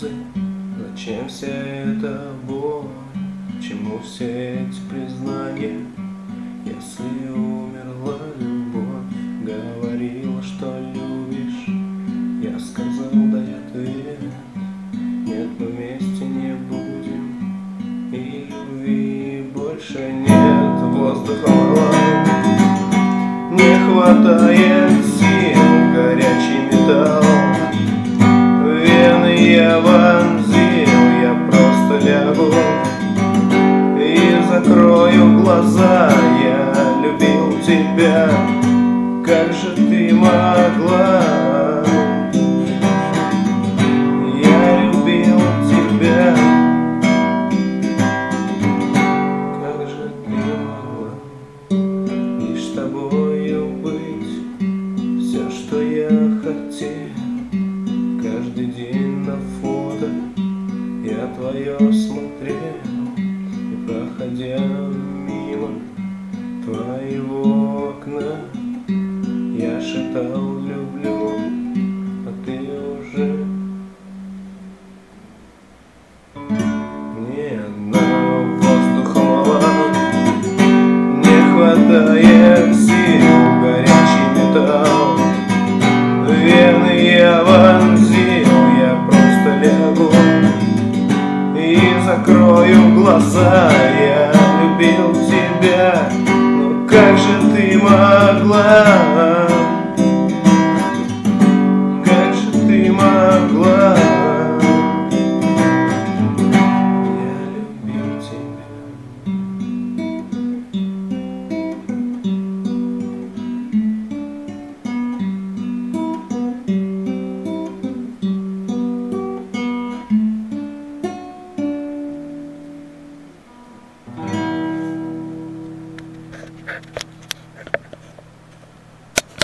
слезы? Зачем вся эта боль? Чему все эти признания? Если умерла любовь, говорила, что любишь, я сказал, дай ответ. Нет, мы вместе не будем, и любви больше нет. Воздуха мало, не хватает сил, горячий металл в вены я вонзил. Я просто лягу и закрою глаза. Я любил тебя, как же ты могла? Я любил тебя, как же ты могла лишь тобою быть? Все, что я хотел, каждый день на фото я твое смотрел, и проходя мимо твоего окна я шептал люблю, а ты уже не одна. Воздуха мало, не хватает сил, горячий металл в вены я вонзил. Я просто лягу и закрою глаза. Я любил тебя, но как же ты могла?